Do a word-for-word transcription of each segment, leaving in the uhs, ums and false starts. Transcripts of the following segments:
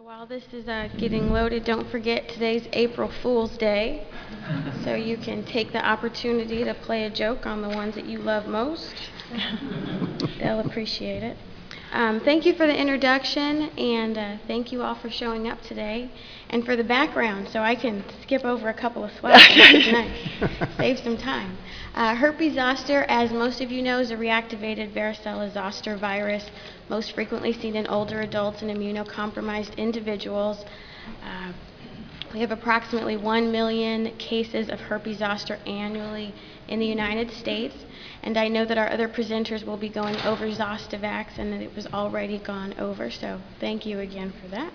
So while this is uh, getting loaded, don't forget today's April Fool's Day. So you can take the opportunity to play a joke on the ones that you love most. They'll appreciate it. Um, thank you for the introduction, and uh, thank you all for showing up today, and for the background, so I can skip over a couple of slides, which is nice. Save some time. Uh, herpes zoster, as most of you know, is a reactivated varicella zoster virus, most frequently seen in older adults and immunocompromised individuals. Uh, we have approximately one million cases of herpes zoster annually in the United States, and I know that our other presenters will be going over Zostavax and that it was already gone over, so thank you again for that.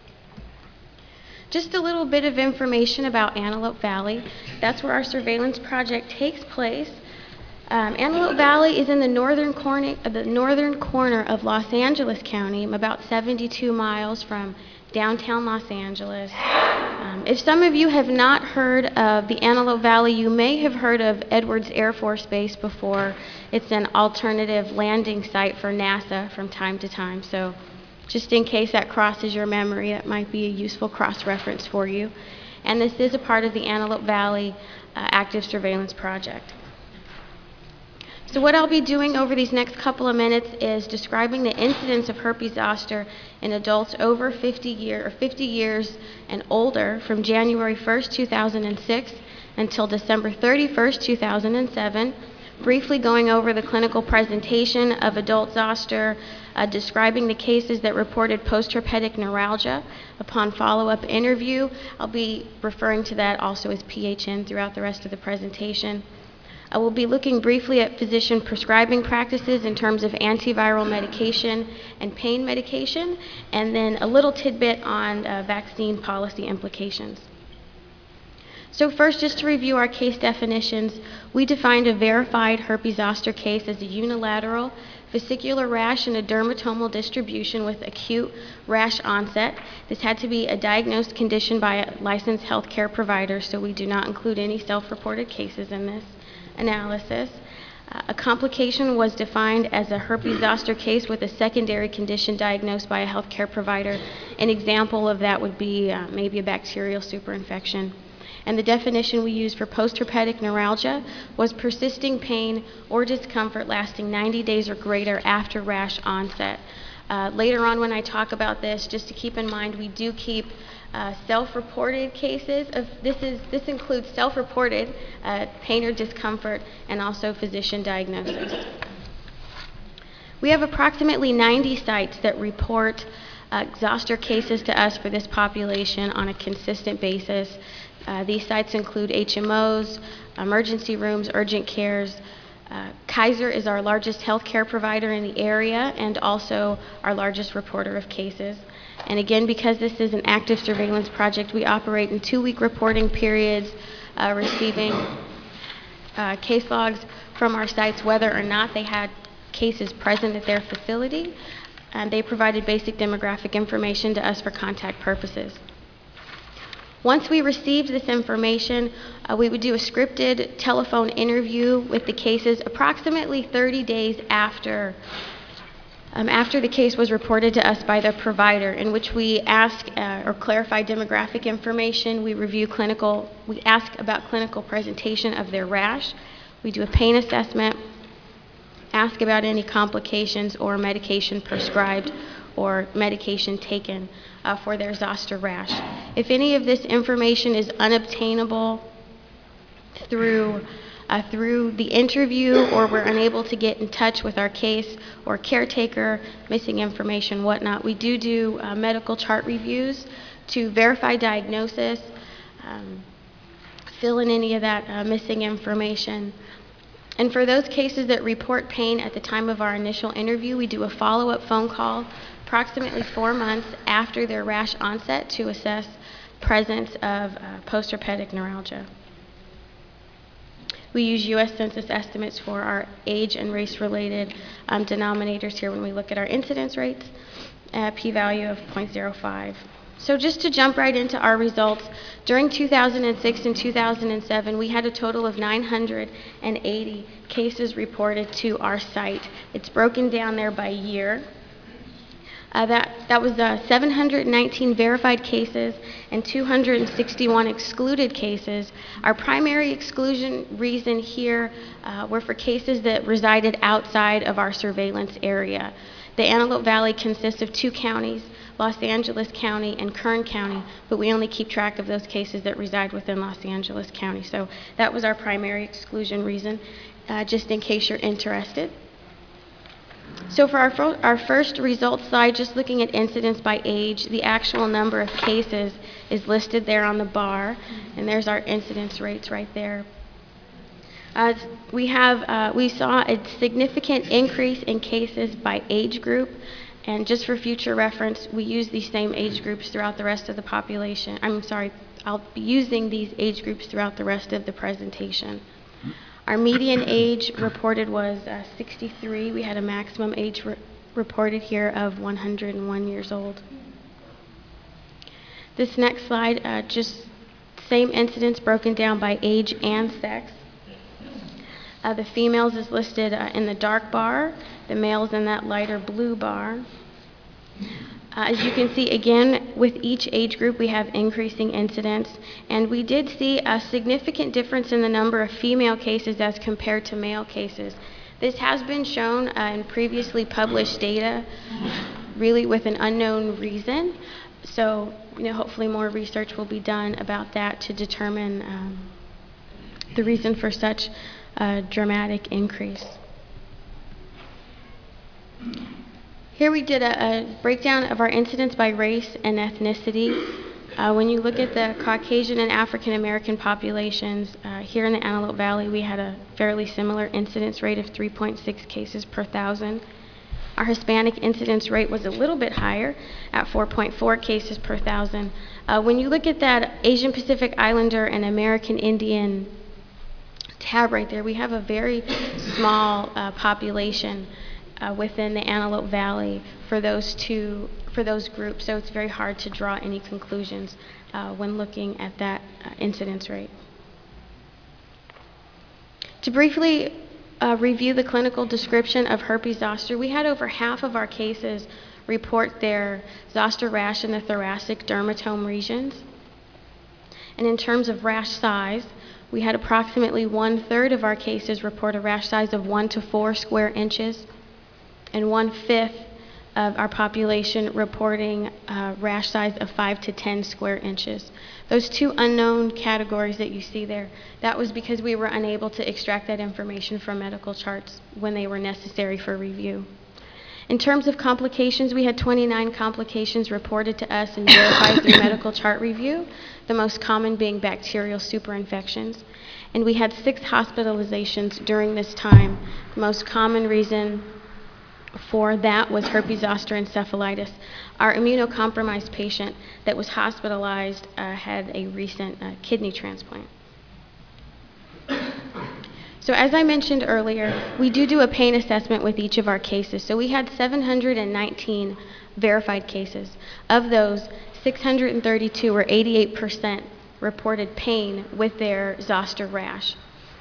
Just a little bit of information about Antelope Valley. That's where our surveillance project takes place. Um, Antelope Valley is in the northern corner, uh, the northern corner of Los Angeles County, about seventy-two miles from downtown Los Angeles. Um, if some of you have not heard of the Antelope Valley, you may have heard of Edwards Air Force Base before. It's an alternative landing site for NASA from time to time. So just in case that crosses your memory, that might be a useful cross-reference for you. And this is a part of the Antelope Valley uh, Active Surveillance Project. So what I'll be doing over these next couple of minutes is describing the incidence of herpes zoster in adults over fifty, year, or fifty years and older from January first, two thousand six until December thirty-first, two thousand seven, briefly going over the clinical presentation of adult zoster, uh, describing the cases that reported post-herpetic neuralgia upon follow-up interview. I'll be referring to that also as P H N throughout the rest of the presentation. I will be looking briefly at physician prescribing practices in terms of antiviral medication and pain medication, and then a little tidbit on uh, vaccine policy implications. So first, just to review our case definitions, we defined a verified herpes zoster case as a unilateral vesicular rash and a dermatomal distribution with acute rash onset. This had to be a diagnosed condition by a licensed healthcare provider, so we do not include any self-reported cases in this analysis. Uh, a complication was defined as a herpes zoster case with a secondary condition diagnosed by a healthcare provider. An example of that would be uh, maybe a bacterial superinfection. And the definition we used for post-herpetic neuralgia was persisting pain or discomfort lasting ninety days or greater after rash onset. Uh, later on when I talk about this, just to keep in mind, we do keep Uh, self-reported cases of this is this includes self-reported uh, pain or discomfort and also physician diagnosis. We have approximately ninety sites that report uh, zoster cases to us for this population on a consistent basis. Uh, these sites include H M Os, emergency rooms, urgent cares. Uh, Kaiser is our largest healthcare provider in the area and also our largest reporter of cases. And again, because this is an active surveillance project, we operate in two-week reporting periods, uh, receiving uh, case logs from our sites, whether or not they had cases present at their facility, and they provided basic demographic information to us for contact purposes. Once we received this information, uh, we would do a scripted telephone interview with the cases approximately thirty days after Um, after the case was reported to us by the provider, in which we ask uh, or clarify demographic information, we review clinical, we ask about clinical presentation of their rash, we do a pain assessment, ask about any complications or medication prescribed or medication taken uh, for their zoster rash. If any of this information is unobtainable through Uh, through the interview, or we're unable to get in touch with our case or caretaker, missing information, whatnot, we do do uh, medical chart reviews to verify diagnosis, um, fill in any of that uh, missing information. And for those cases that report pain at the time of our initial interview, we do a follow-up phone call approximately four months after their rash onset to assess presence of uh, post-herpetic neuralgia. We use U S Census estimates for our age and race-related um, denominators here when we look at our incidence rates, uh, p-value of zero point zero five. So just to jump right into our results, during two thousand six and two thousand seven, we had a total of nine hundred eighty cases reported to our site. It's broken down there by year. Uh, that, that was uh, seven hundred nineteen verified cases and two hundred sixty-one excluded cases. Our primary exclusion reason here uh, were for cases that resided outside of our surveillance area. The Antelope Valley consists of two counties, Los Angeles County and Kern County, but we only keep track of those cases that reside within Los Angeles County. So that was our primary exclusion reason, uh, just in case you're interested. So for our, fir our first results slide, just looking at incidence by age, the actual number of cases is listed there on the bar, and there's our incidence rates right there. As we have, uh, we saw a significant increase in cases by age group, and just for future reference, we use these same age groups throughout the rest of the population. I'm sorry, I'll be using these age groups throughout the rest of the presentation. Our median age reported was uh, sixty-three. We had a maximum age re reported here of one hundred one years old. This next slide, uh, just same incidence broken down by age and sex. Uh, the females is listed uh, in the dark bar, the males in that lighter blue bar. Uh, as you can see, again, with each age group, we have increasing incidence, and we did see a significant difference in the number of female cases as compared to male cases. This has been shown uh, in previously published data, really with an unknown reason. So, you know, hopefully more research will be done about that to determine um, the reason for such a dramatic increase. Here we did a, a breakdown of our incidence by race and ethnicity. Uh, when you look at the Caucasian and African American populations, uh, here in the Antelope Valley, we had a fairly similar incidence rate of three point six cases per thousand. Our Hispanic incidence rate was a little bit higher at four point four cases per thousand. Uh, when you look at that Asian Pacific Islander and American Indian tab right there, we have a very small uh, population Uh, within the Antelope Valley for those two, for those groups, so it's very hard to draw any conclusions uh, when looking at that uh, incidence rate. To briefly uh, review the clinical description of herpes zoster, we had over half of our cases report their zoster rash in the thoracic dermatome regions. And in terms of rash size, we had approximately one-third of our cases report a rash size of one to four square inches, and one-fifth of our population reporting a rash size of five to ten square inches. Those two unknown categories that you see there, that was because we were unable to extract that information from medical charts when they were necessary for review. In terms of complications, we had twenty-nine complications reported to us and verified through medical chart review, the most common being bacterial superinfections. And we had six hospitalizations during this time. The most common reason for that was herpes zoster encephalitis. Our immunocompromised patient that was hospitalized uh, had a recent uh, kidney transplant. So as I mentioned earlier, we do do a pain assessment with each of our cases. So we had seven hundred nineteen verified cases. Of those, six hundred thirty-two, or eighty-eight percent, reported pain with their zoster rash.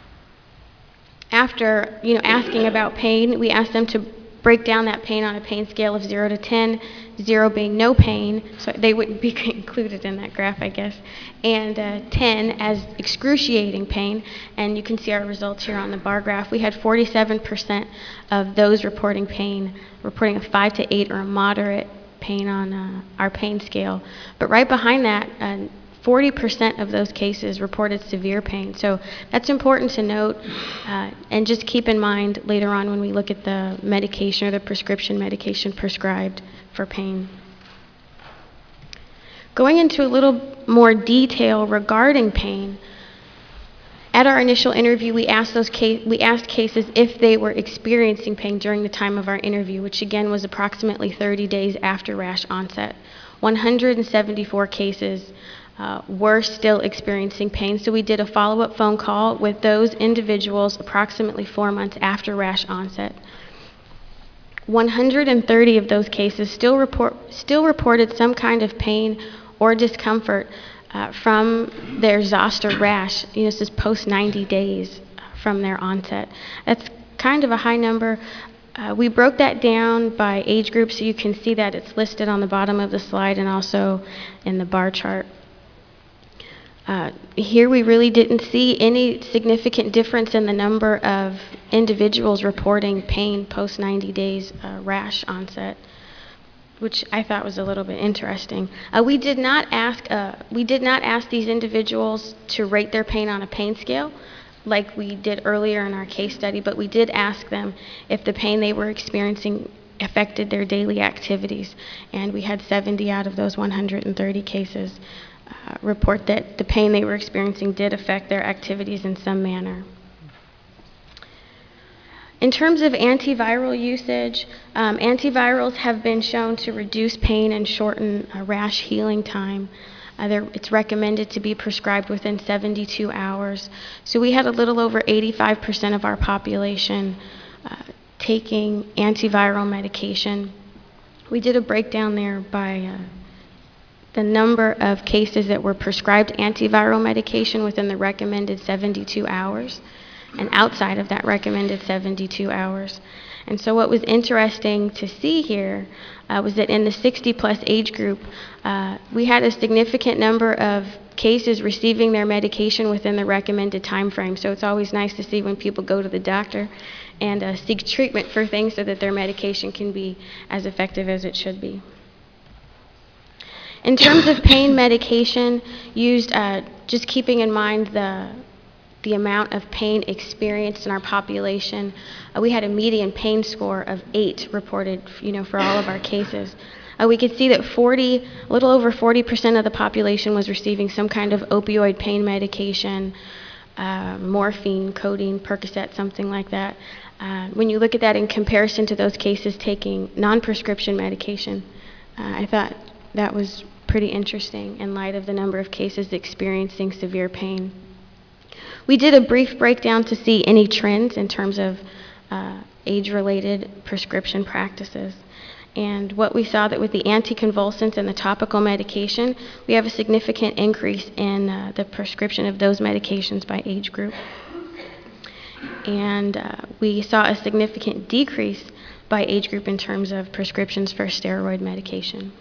After, you know, asking about pain, we asked them to break down that pain on a pain scale of zero to ten, zero being no pain, so they wouldn't be included in that graph, I guess, and uh, ten as excruciating pain, and you can see our results here on the bar graph. We had forty-seven percent of those reporting pain, reporting a five to eight or a moderate pain on uh, our pain scale, but right behind that, uh, forty percent of those cases reported severe pain. So that's important to note, uh, and just keep in mind later on when we look at the medication or the prescription medication prescribed for pain. Going into a little more detail regarding pain, at our initial interview, we asked, those case, we asked cases if they were experiencing pain during the time of our interview, which again was approximately thirty days after rash onset. one hundred seventy-four cases Uh, were still experiencing pain, so we did a follow-up phone call with those individuals approximately four months after rash onset. one hundred thirty of those cases still report still reported some kind of pain or discomfort uh, from their zoster rash. You know, this is post ninety days from their onset. That's kind of a high number. Uh, we broke that down by age group, so you can see that it's listed on the bottom of the slide and also in the bar chart. Uh, here we really didn't see any significant difference in the number of individuals reporting pain post ninety days uh, rash onset, which I thought was a little bit interesting. Uh, we did not ask uh, we did not ask these individuals to rate their pain on a pain scale like we did earlier in our case study, but we did ask them if the pain they were experiencing affected their daily activities, and we had seventy out of those one hundred thirty cases uh, report that the pain they were experiencing did affect their activities in some manner. In terms of antiviral usage, um, antivirals have been shown to reduce pain and shorten uh, rash healing time. Uh, it's recommended to be prescribed within seventy-two hours. So we had a little over eighty-five percent of our population uh, taking antiviral medication. We did a breakdown there by uh, the number of cases that were prescribed antiviral medication within the recommended seventy-two hours and outside of that recommended seventy-two hours. And so what was interesting to see here uh, was that in the sixty plus age group, uh, we had a significant number of cases receiving their medication within the recommended time frame. So it's always nice to see when people go to the doctor and uh, seek treatment for things so that their medication can be as effective as it should be. In terms of pain medication used, uh, just keeping in mind the the amount of pain experienced in our population, uh, we had a median pain score of eight reported, you know, for all of our cases. Uh, we could see that forty, a little over forty percent of the population was receiving some kind of opioid pain medication, uh, morphine, codeine, Percocet, something like that. Uh, when you look at that in comparison to those cases taking non-prescription medication, uh, I thought that was pretty interesting in light of the number of cases experiencing severe pain. We did a brief breakdown to see any trends in terms of uh, age-related prescription practices. And what we saw that with the anticonvulsants and the topical medication, we have a significant increase in uh, the prescription of those medications by age group. And uh, we saw a significant decrease by age group in terms of prescriptions for steroid medication.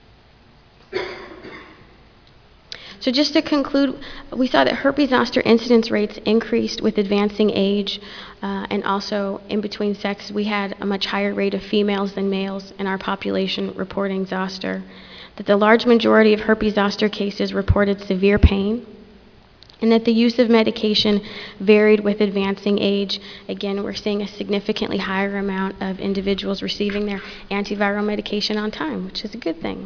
So just to conclude, we saw that herpes zoster incidence rates increased with advancing age, uh, and also in between sexes, we had a much higher rate of females than males in our population reporting zoster. That the large majority of herpes zoster cases reported severe pain, and that the use of medication varied with advancing age. Again, we're seeing a significantly higher amount of individuals receiving their antiviral medication on time, which is a good thing.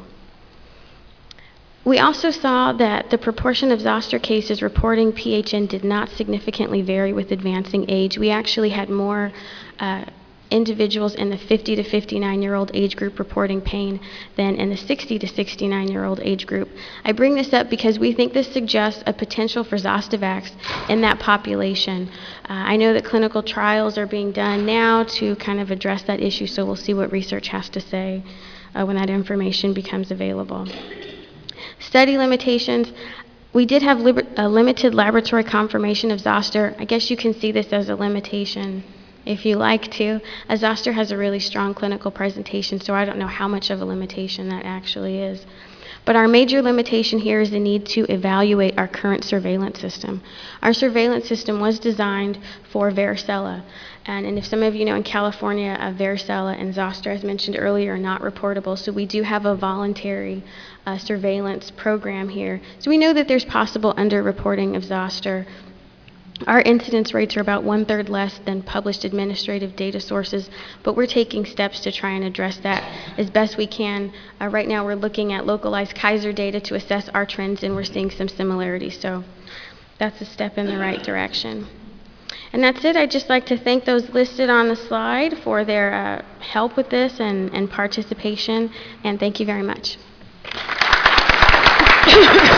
We also saw that the proportion of zoster cases reporting P H N did not significantly vary with advancing age. We actually had more uh, individuals in the fifty to fifty-nine year old age group reporting pain than in the sixty to sixty-nine year old age group. I bring this up because we think this suggests a potential for Zostavax in that population. Uh, I know that clinical trials are being done now to kind of address that issue, so we'll see what research has to say uh, when that information becomes available. Study limitations. We did have a limited laboratory confirmation of zoster. I guess you can see this as a limitation if you like to. A zoster has a really strong clinical presentation, so I don't know how much of a limitation that actually is. But our major limitation here is the need to evaluate our current surveillance system. Our surveillance system was designed for varicella. And, and if some of you know, in California, uh, varicella and zoster, as mentioned earlier, are not reportable. So we do have a voluntary uh, surveillance program here. So we know that there's possible underreporting of zoster. Our incidence rates are about one-third less than published administrative data sources, but we're taking steps to try and address that as best we can. Uh, right now we're looking at localized Kaiser data to assess our trends, and we're seeing some similarities. So that's a step in the right direction. And that's it. I'd just like to thank those listed on the slide for their uh, help with this and, and participation, and thank you very much.